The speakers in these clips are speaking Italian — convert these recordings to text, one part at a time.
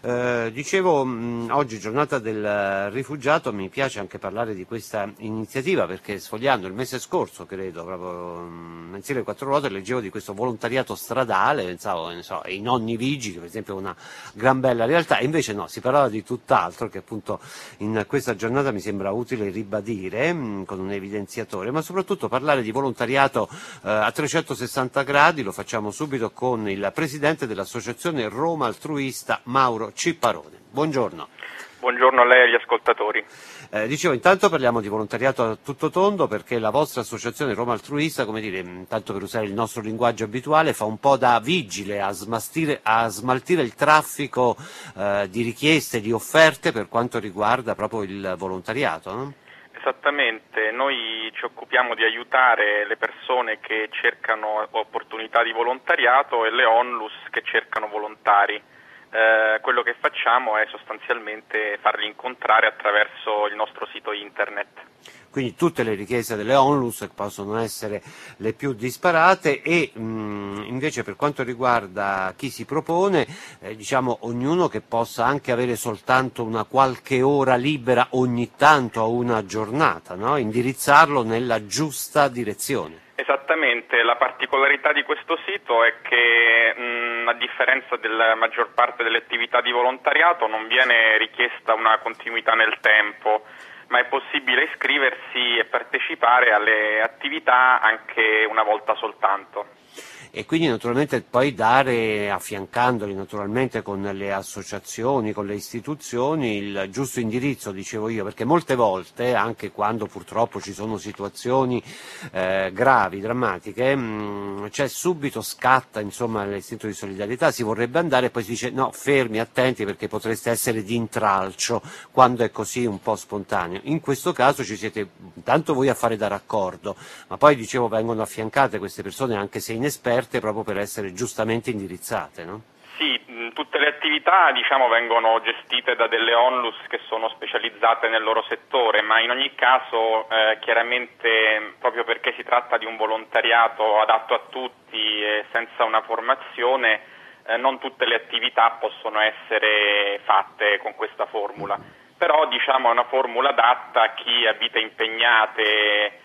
Dicevo, oggi giornata del rifugiato, mi piace anche parlare di questa iniziativa perché sfogliando il mese scorso, credo, proprio mensile 4 ruote, leggevo di questo volontariato stradale, pensavo, ne so, ai nonni vigili, per esempio, una gran bella realtà, e invece no, si parlava di tutt'altro che appunto in questa giornata mi sembra utile ribadire con un evidenziatore, ma soprattutto parlare di volontariato a 360 gradi. Lo facciamo subito con il presidente dell'associazione Roma Altruista, Mauro Cipparone. Buongiorno. Buongiorno a lei e agli ascoltatori. Dicevo, intanto parliamo di volontariato a tutto tondo perché la vostra associazione Roma Altruista, come dire, tanto per usare il nostro linguaggio abituale, fa un po' da vigile a smaltire il traffico di richieste, di offerte per quanto riguarda proprio il volontariato, no? Esattamente, noi ci occupiamo di aiutare le persone che cercano opportunità di volontariato e le onlus che cercano volontari. Quello che facciamo è sostanzialmente farli incontrare attraverso il nostro sito internet. Quindi tutte le richieste delle onlus possono essere le più disparate e invece per quanto riguarda chi si propone, diciamo ognuno che possa anche avere soltanto una qualche ora libera ogni tanto a una giornata, no? Indirizzarlo nella giusta direzione. Esattamente, la particolarità di questo sito è che a differenza della maggior parte delle attività di volontariato non viene richiesta una continuità nel tempo, ma è possibile iscriversi e partecipare alle attività anche una volta soltanto. E quindi naturalmente poi dare, affiancandoli naturalmente con le associazioni, con le istituzioni, il giusto indirizzo, dicevo io, perché molte volte, anche quando purtroppo ci sono situazioni gravi, drammatiche, c'è subito scatta insomma l'istinto di solidarietà, si vorrebbe andare e poi si dice no, fermi, attenti perché potreste essere di intralcio quando è così un po' spontaneo. In questo caso ci siete tanto voi a fare da raccordo, ma poi dicevo vengono affiancate queste persone anche se inesperte proprio per essere giustamente indirizzate, no? Sì, tutte le attività vengono gestite da delle onlus che sono specializzate nel loro settore, ma in ogni caso chiaramente proprio perché si tratta di un volontariato adatto a tutti e senza una formazione, non tutte le attività possono essere fatte con questa formula. Però è una formula adatta a chi ha vite impegnate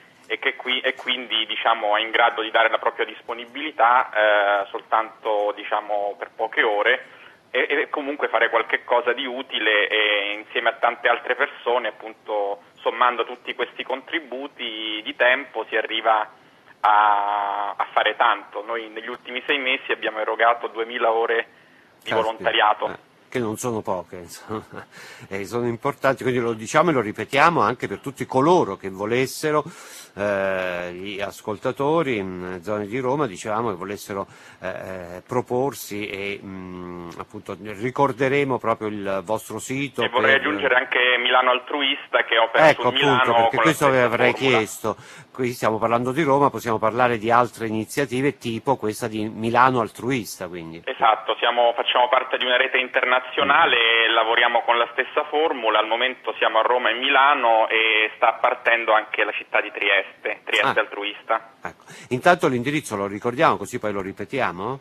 e quindi è in grado di dare la propria disponibilità soltanto per poche ore e comunque fare qualche cosa di utile e insieme a tante altre persone, appunto sommando tutti questi contributi di tempo si arriva a fare tanto. Noi negli ultimi 6 mesi abbiamo erogato 2000 ore di volontariato. Che non sono poche, insomma, sono importanti, quindi lo diciamo e lo ripetiamo anche per tutti coloro che volessero, gli ascoltatori in zone di Roma, dicevamo che volessero proporsi e appunto ricorderemo proprio il vostro sito. E vorrei aggiungere anche Milano Altruista che opera su Milano. Appunto, perché con questo la avrei formula. chiesto. Qui stiamo parlando di Roma, possiamo parlare di altre iniziative tipo questa di Milano Altruista, quindi. Esatto, facciamo parte di una rete internazionale e lavoriamo con la stessa formula. Al momento siamo a Roma e Milano e sta partendo anche la città di Trieste Altruista. Ecco. Intanto l'indirizzo lo ricordiamo così poi lo ripetiamo?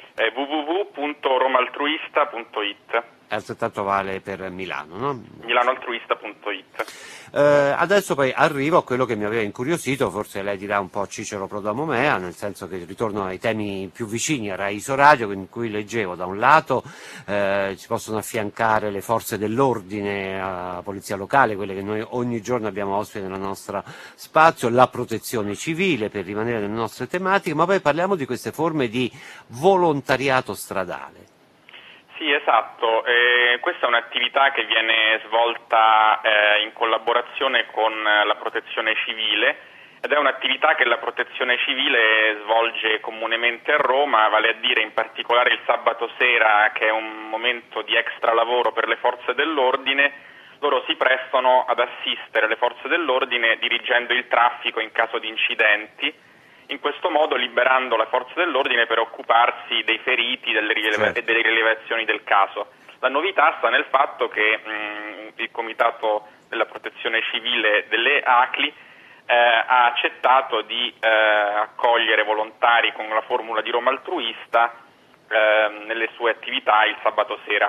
www.romaltruista.it. Altrettanto vale per Milano, no? milanoaltruista.it. Adesso poi arrivo a quello che mi aveva incuriosito, forse lei dirà un po' Cicero Prodamomea, nel senso che ritorno ai temi più vicini a Raiso Radio, in cui leggevo da un lato si possono affiancare le forze dell'ordine, la polizia locale, quelle che noi ogni giorno abbiamo ospite nella nostra spazio, la protezione civile per rimanere nelle nostre tematiche, ma poi parliamo di queste forme di volontariato stradale. Sì, esatto, questa è un'attività che viene svolta in collaborazione con la protezione civile ed è un'attività che la protezione civile svolge comunemente a Roma, vale a dire in particolare il sabato sera, che è un momento di extra lavoro per le forze dell'ordine. Loro si prestano ad assistere le forze dell'ordine dirigendo il traffico in caso di incidenti, in questo modo liberando le forze dell'ordine per occuparsi dei feriti e delle rilevazioni del caso. La novità sta nel fatto che il Comitato della Protezione Civile delle ACLI ha accettato di accogliere volontari con la formula di Roma Altruista nelle sue attività il sabato sera.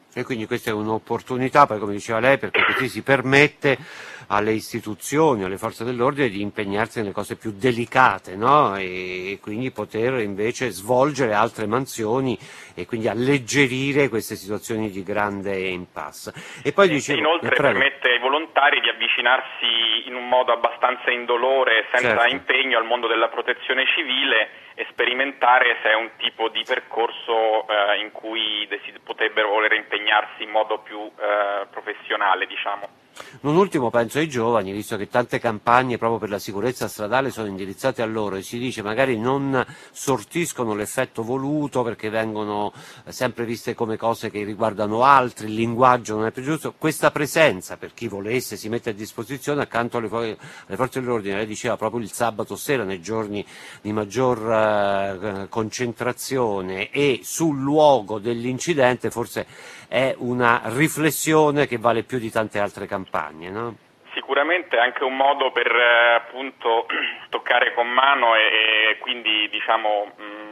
E quindi questa è un'opportunità, poi come diceva lei, perché così si permette alle istituzioni, alle forze dell'ordine di impegnarsi nelle cose più delicate, no? E quindi poter invece svolgere altre mansioni e quindi alleggerire queste situazioni di grande impasse. E poi dicevo, inoltre permette ai volontari di avvicinarsi in un modo abbastanza indolore, senza impegno, al mondo della protezione civile e sperimentare se è un tipo di percorso in cui potrebbero voler impegnarsi in modo più professionale, diciamo. Non ultimo penso ai giovani, visto che tante campagne proprio per la sicurezza stradale sono indirizzate a loro e si dice magari non sortiscono l'effetto voluto perché vengono sempre viste come cose che riguardano altri, il linguaggio non è più giusto, questa presenza per chi volesse si mette a disposizione accanto alle forze dell'ordine, lei diceva proprio il sabato sera nei giorni di maggior concentrazione e sul luogo dell'incidente forse è una riflessione che vale più di tante altre campagne, no? Sicuramente è anche un modo per appunto toccare con mano e quindi diciamo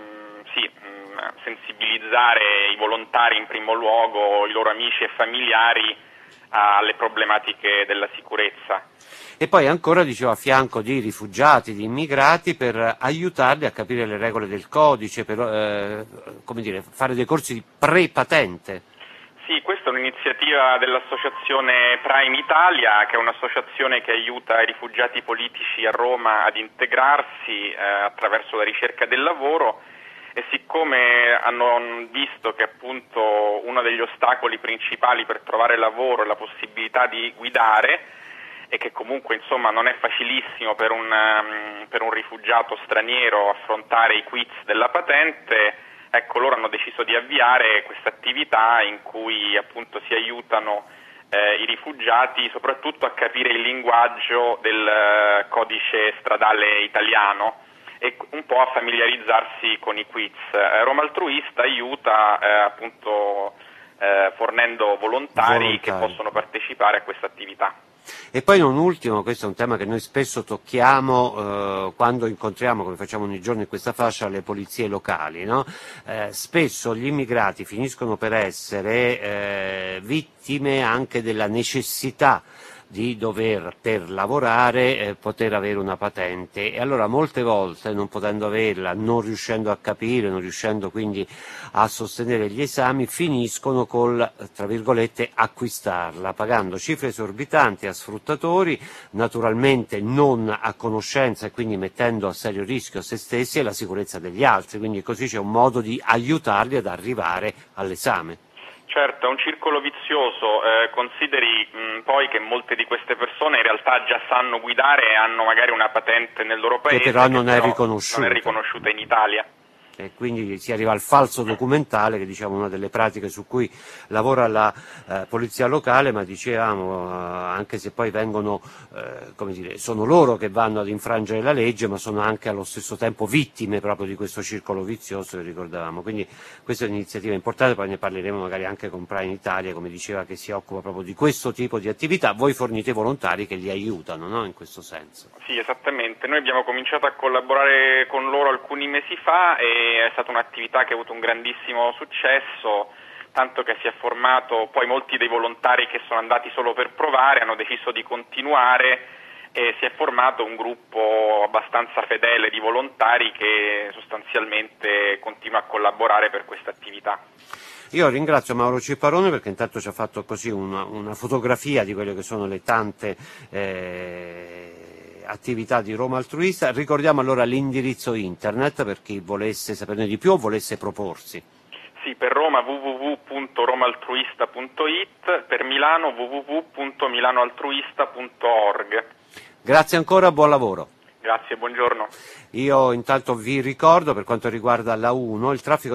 sensibilizzare i volontari in primo luogo, i loro amici e familiari alle problematiche della sicurezza. E poi ancora, dicevo, a fianco di rifugiati, di immigrati, per aiutarli a capire le regole del codice, per fare dei corsi di pre-patente. Sì, questa è un'iniziativa dell'associazione Prime Italia, che è un'associazione che aiuta i rifugiati politici a Roma ad integrarsi attraverso la ricerca del lavoro, e siccome hanno visto che appunto uno degli ostacoli principali per trovare lavoro è la possibilità di guidare, e che comunque insomma non è facilissimo per un rifugiato straniero affrontare i quiz della patente, ecco, loro hanno deciso di avviare questa attività in cui appunto si aiutano i rifugiati soprattutto a capire il linguaggio del codice stradale italiano e un po' a familiarizzarsi con i quiz. Roma Altruista aiuta fornendo volontari che possono partecipare a questa attività. E poi non ultimo, questo è un tema che noi spesso tocchiamo quando incontriamo, come facciamo ogni giorno in questa fascia, le polizie locali, no? Spesso gli immigrati finiscono per essere vittime anche della necessità di dover, per lavorare, poter avere una patente, e allora molte volte, non potendo averla, non riuscendo a capire, non riuscendo quindi a sostenere gli esami, finiscono col, tra virgolette, acquistarla, pagando cifre esorbitanti a sfruttatori, naturalmente non a conoscenza e quindi mettendo a serio rischio se stessi e la sicurezza degli altri, quindi così c'è un modo di aiutarli ad arrivare all'esame. Certo, è un circolo vizioso, consideri poi che molte di queste persone in realtà già sanno guidare e hanno magari una patente nel loro paese che però non è riconosciuta in Italia. E quindi si arriva al falso documentale, che è una delle pratiche su cui lavora la polizia locale, ma dicevamo anche se poi vengono, sono loro che vanno ad infrangere la legge, ma sono anche allo stesso tempo vittime proprio di questo circolo vizioso che ricordavamo. Quindi questa è un'iniziativa importante, poi ne parleremo magari anche con Prime Italia, come diceva, che si occupa proprio di questo tipo di attività. Voi fornite volontari che li aiutano, no? In questo senso. Sì, esattamente. Noi abbiamo cominciato a collaborare con loro alcuni mesi fa e è stata un'attività che ha avuto un grandissimo successo, tanto che si è formato, poi molti dei volontari che sono andati solo per provare hanno deciso di continuare e si è formato un gruppo abbastanza fedele di volontari che sostanzialmente continua a collaborare per questa attività. Io ringrazio Mauro Cipparone perché intanto ci ha fatto così una fotografia di quelle che sono le tante attività di Roma Altruista. Ricordiamo allora l'indirizzo internet per chi volesse saperne di più o volesse proporsi. Sì, per Roma www.romaltruista.it, per Milano www.milanoaltruista.org. Grazie ancora, buon lavoro. Grazie, buongiorno. Io intanto vi ricordo, per quanto riguarda la 1, il traffico